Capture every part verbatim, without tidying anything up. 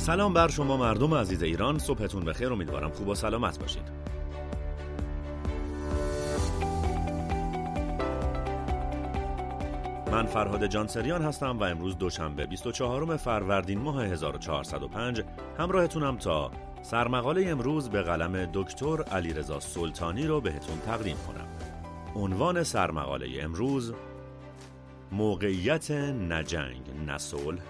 سلام بر شما مردم عزیز ایران، صبحتون بخیر. امیدوارم خوب و سلامت باشید. من فرهاد جانسریان هستم و امروز دوشنبه بیست و چهارم فروردین ماه هزار و چهارصد و پنج همراهتونم تا سرمقاله امروز به قلم دکتر علیرضا سلطانی رو بهتون تقدیم کنم. عنوان سرمقاله امروز: موقعیت نه جنگ نه صلح.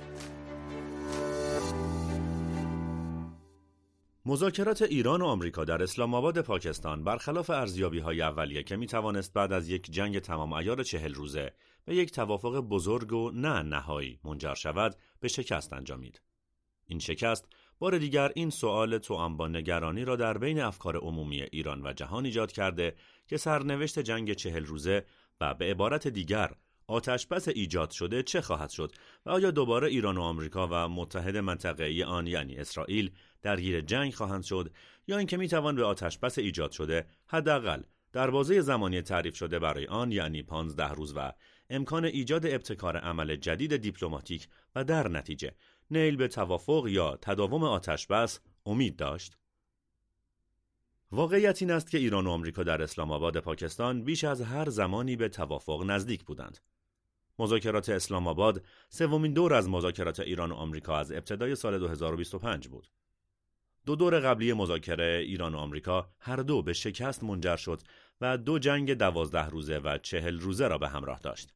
مذاکرات ایران و آمریکا در اسلام آباد پاکستان برخلاف ارزیابی‌های اولیه که می‌توانست بعد از یک جنگ تمام عیار چهل روزه به یک توافق بزرگ و نه نهایی منجر شود، به شکست انجامید. این شکست بار دیگر این سؤال توأم با نگرانی را در بین افکار عمومی ایران و جهان ایجاد کرده که سرنوشت جنگ چهل روزه و به عبارت دیگر آتش‌بس ایجاد شده چه خواهد شد و آیا دوباره ایران و آمریکا و متحد منطقه‌ای آن یعنی اسرائیل درگیر جنگ خواهند شد، یا اینکه میتوان به آتش‌بس ایجاد شده حداقل در بازه زمانی تعریف شده برای آن یعنی پانزده روز و امکان ایجاد ابتکار عمل جدید دیپلماتیک و در نتیجه نیل به توافق یا تداوم آتش‌بس امید داشت؟ واقعیت این است که ایران و آمریکا در اسلام آباد پاکستان بیش از هر زمانی به توافق نزدیک بودند. مذاکرات اسلام آباد سومین دور از مذاکرات ایران و آمریکا از ابتدای سال دو هزار و بیست و پنج بود. دو دور قبلی مذاکره ایران و آمریکا هر دو به شکست منجر شد و دو جنگ دوازده روزه و چهل روزه را به همراه داشت.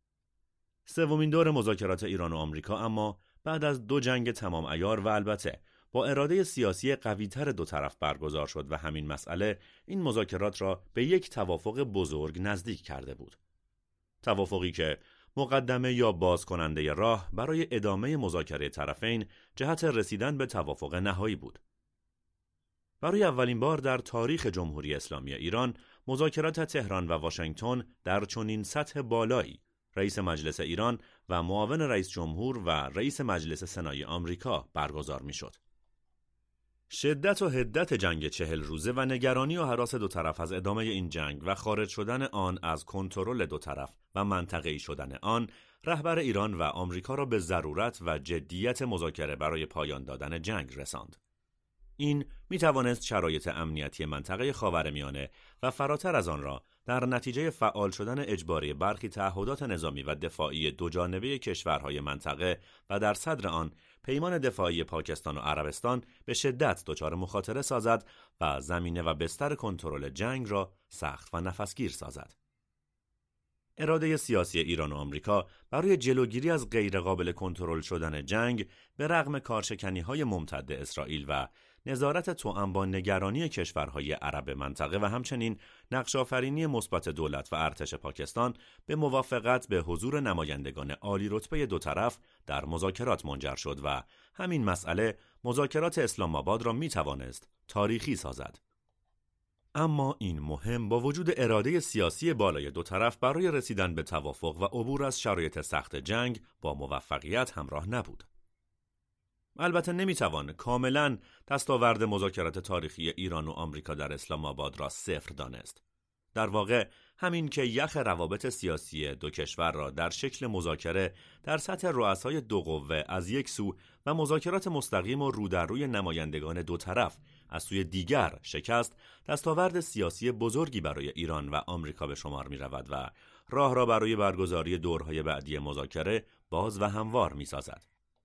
سومین دور مذاکرات ایران و آمریکا اما بعد از دو جنگ تمام عیار و البته با اراده سیاسی قوی‌تر دو طرف برگزار شد و همین مسئله این مذاکرات را به یک توافق بزرگ نزدیک کرده بود. توافقی که مقدمه یا باز کننده راه برای ادامه مذاکره طرفین جهت رسیدن به توافق نهایی بود. برای اولین بار در تاریخ جمهوری اسلامی ایران مذاکرات تهران و واشنگتن در چنین سطح بالایی رئیس مجلس ایران و معاون رئیس جمهور و رئیس مجلس سنای آمریکا برگزار می‌شد. شدت و حدت جنگ چهل روزه و نگرانی و هراس دو طرف از ادامه این جنگ و خارج شدن آن از کنترل دو طرف و منطقه‌ای شدن آن رهبر ایران و آمریکا را به ضرورت و جدیت مذاکره برای پایان دادن جنگ رساند. این می توانست شرایط امنیتی منطقه خاورمیانه و فراتر از آن را در نتیجه فعال شدن اجباری برخی تعهدات نظامی و دفاعی دوجانبه کشورهای منطقه و در صدر آن پیمان دفاعی پاکستان و عربستان به شدت دچار مخاطره سازد و زمینه و بستر کنترل جنگ را سخت و نفسگیر سازد. اراده سیاسی ایران و آمریکا برای جلوگیری از غیرقابل کنترل شدن جنگ به رغم کارشکنی‌های ممتد اسرائیل و نظارت توأم با نگرانی کشورهای عرب منطقه و همچنین نقش‌آفرینی مثبت دولت و ارتش پاکستان به موافقت به حضور نمایندگان عالی رتبه دو طرف در مذاکرات منجر شد و همین مسئله مذاکرات اسلام آباد را می‌توانست تاریخی سازد. اما این مهم با وجود اراده سیاسی بالای دو طرف برای رسیدن به توافق و عبور از شرایط سخت جنگ با موفقیت همراه نبود. البته نمیتوان کاملا دستاورد مذاکرات تاریخی ایران و آمریکا در اسلام آباد را صفر دانست. در واقع همین که یخ روابط سیاسی دو کشور را در شکل مذاکره در سطح رؤسای دو قوه از یک سو و مذاکرات مستقیم و رو در روی نمایندگان دو طرف از سوی دیگر شکست، دستاورد سیاسی بزرگی برای ایران و آمریکا به شمار می رود و راه را برای برگزاری دورهای بعدی مذاکره باز و هموار می سازد.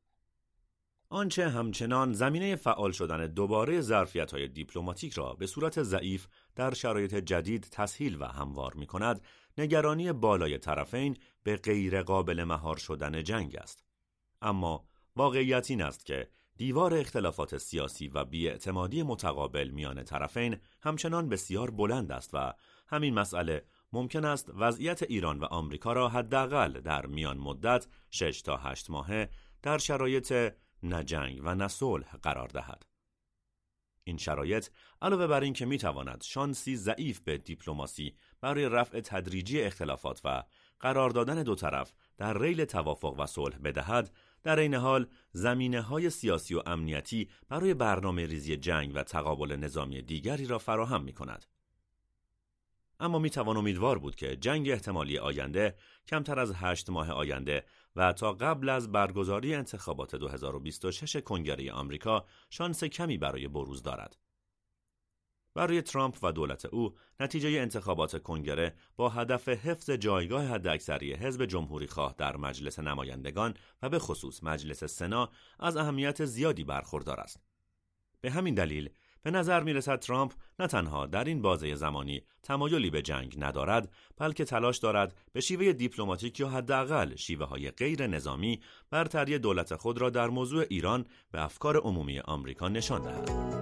آنچه همچنان زمینه فعال شدن دوباره ظرفیت‌های دیپلماتیک را به صورت ضعیف در شرایط جدید تسهیل و هموار می‌کند، نگرانی بالای طرفین به غیر قابل مهار شدن جنگ است. اما واقعیت این است که دیوار اختلافات سیاسی و بی‌اعتمادی متقابل میان طرفین همچنان بسیار بلند است و همین مسئله ممکن است وضعیت ایران و آمریکا را حداقل در میان مدت شش تا هشت ماهه در شرایط نه جنگ و نه صلح قرار دهد. این شرایط علاوه بر این که میتواند شانسی ضعیف به دیپلماسی برای رفع تدریجی اختلافات و قرار دادن دو طرف در ریل توافق و صلح بدهد، در این حال زمینه‌های سیاسی و امنیتی برای برنامه ریزی جنگ و تقابل نظامی دیگری را فراهم می‌کند. اما میتوان امیدوار بود که جنگ احتمالی آینده کمتر از هشت ماه آینده و تا قبل از برگزاری انتخابات دو هزار و بیست و شش کنگره آمریکا شانس کمی برای بروز دارد. برای ترامپ و دولت او نتیجه انتخابات کنگره با هدف حفظ جایگاه حداکثری حزب جمهوری خواه در مجلس نمایندگان و به خصوص مجلس سنا از اهمیت زیادی برخوردار است. به همین دلیل به نظر می رسد ترامپ نه تنها در این بازه زمانی تمایلی به جنگ ندارد، بلکه تلاش دارد به شیوه دیپلماتیک یا حداقل شیوه های غیر نظامی برتری دولت خود را در موضوع ایران به افکار عمومی آمریکا نشان دهد.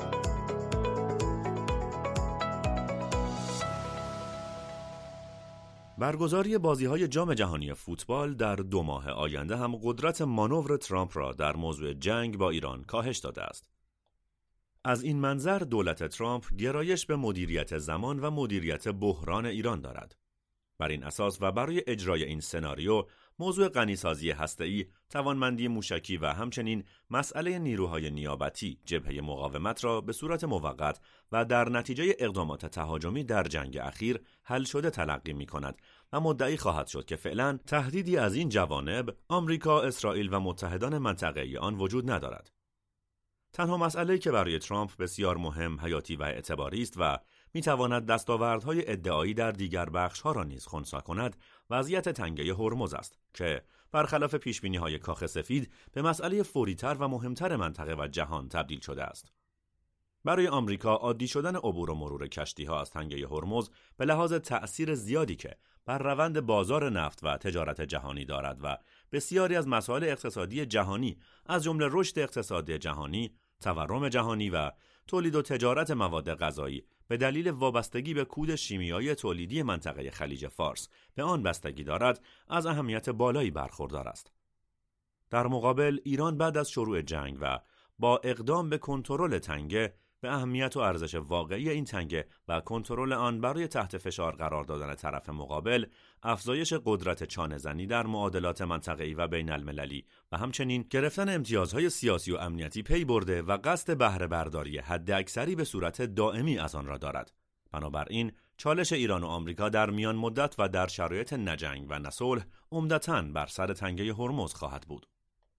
برگزاری بازی‌های جام جهانی فوتبال در دو ماه آینده هم قدرت مانور ترامپ را در موضوع جنگ با ایران کاهش داده است. از این منظر دولت ترامپ گرایش به مدیریت زمان و مدیریت بحران ایران دارد. بر این اساس و برای اجرای این سناریو، موضوع غنیسازی هسته‌ای، توانمندی موشکی و همچنین مسئله نیروهای نیابتی جبهه مقاومت را به صورت موقت و در نتیجه اقدامات تهاجمی در جنگ اخیر حل شده تلقی می‌کند و مدعی خواهد شد که فعلا تهدیدی از این جوانب آمریکا، اسرائیل و متحدان منطقه‌ای آن وجود ندارد. تنها مسئله‌ای که برای ترامپ بسیار مهم، حیاتی و اعتباری است و می‌تواند دستاوردهای ادعایی در دیگر بخش‌ها را نیز خنثی کند، وضعیت تنگه هرمز است که برخلاف پیشبینی‌های کاخ سفید به مسئله فوری‌تر و مهمتر منطقه و جهان تبدیل شده است. برای آمریکا عادی شدن عبور و مرور کشتی‌ها از تنگه هرمز به لحاظ تأثیر زیادی که بر روند بازار نفت و تجارت جهانی دارد و بسیاری از مسائل اقتصادی جهانی از جمله رشد اقتصادی جهانی، تورم جهانی و تولید و تجارت مواد غذایی به دلیل وابستگی به کود شیمیایی تولیدی منطقه خلیج فارس به آن بستگی دارد، از اهمیت بالایی برخوردار است. در مقابل ایران بعد از شروع جنگ و با اقدام به کنترل تنگه به اهمیت و ارزش واقعی این تنگه و کنترل آن برای تحت فشار قرار دادن طرف مقابل، افزایش قدرت چانه‌زنی در معادلات منطقه‌ای و بین المللی و همچنین گرفتن امتیازهای سیاسی و امنیتی پی برده و قصد بهره برداری حداکثری به صورت دائمی از آن را دارد. بنابراین چالش ایران و آمریکا در میان مدت و در شرایط نجنگ و نصلح عمدتاً بر سر تنگه هرمز خواهد بود.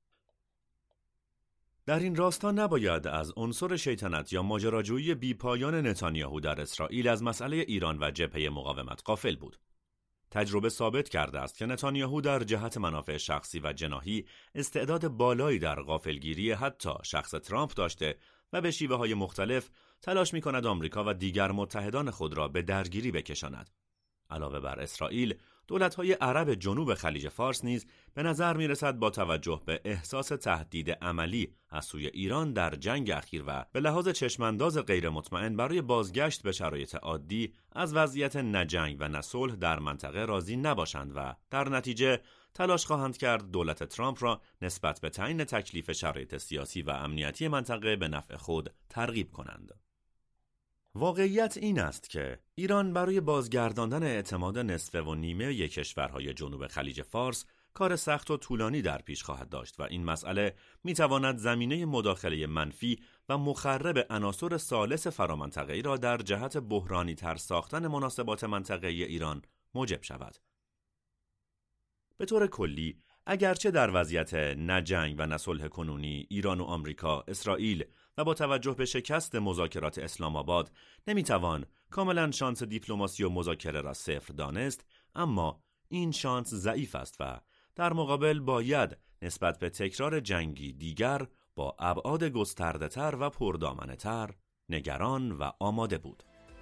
در این راستا نباید از عنصر شیطنت یا ماجراجویی بیپایان نتانیاهو در اسرائیل از مسئله ایران و جبهه مقاومت غافل بود. تجربه ثابت کرده است که نتانیاهو در جهت منافع شخصی و جناحی استعداد بالایی در غافلگیری حتی شخص ترامپ داشته و به شیوه‌های مختلف تلاش می‌کند آمریکا و دیگر متحدان خود را به درگیری بکشاند. علاوه بر اسرائیل، دولت‌های عرب جنوب خلیج فارس نیز به نظر می‌رسد با توجه به احساس تهدید عملی از سوی ایران در جنگ اخیر و به لحاظ چشمانداز غیر مطمئن برای بازگشت به شرایط عادی از وضعیت نجنگ و نصلح در منطقه راضی نباشند و در نتیجه تلاش خواهند کرد دولت ترامپ را نسبت به تعیین تکلیف شرایط سیاسی و امنیتی منطقه به نفع خود ترغیب کنند. واقعیت این است که ایران برای بازگرداندن اعتماد نصفه و نیمه یک کشورهای جنوب خلیج فارس کار سخت و طولانی در پیش خواهد داشت و این مسئله میتواند زمینه مداخله منفی و مخرب عناصر ثالث فرامنطقه‌ای را در جهت بحرانی تر ساختن مناسبات منطقه‌ای ایران موجب شود. به طور کلی، اگرچه در وضعیت نجنگ و نصلح کنونی ایران و آمریکا، اسرائیل و با توجه به شکست مذاکرات اسلام آباد نمیتوان کاملا شانس دیپلماسی و مذاکره را صفر دانست، اما این شانس ضعیف است و در مقابل باید نسبت به تکرار جنگی دیگر با ابعاد گسترده‌تر و پردامنه‌تر نگران و آماده بود.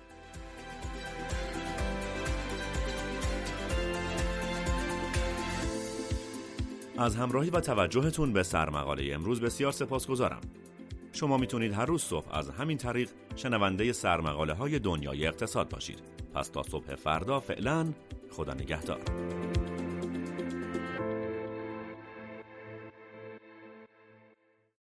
از همراهی و توجهتون به سرمقاله امروز بسیار سپاسگزارم. شما میتونید هر روز صبح از همین طریق شنونده سرمقاله های دنیای اقتصاد باشید. پس تا صبح فردا فعلا خدا نگهدار.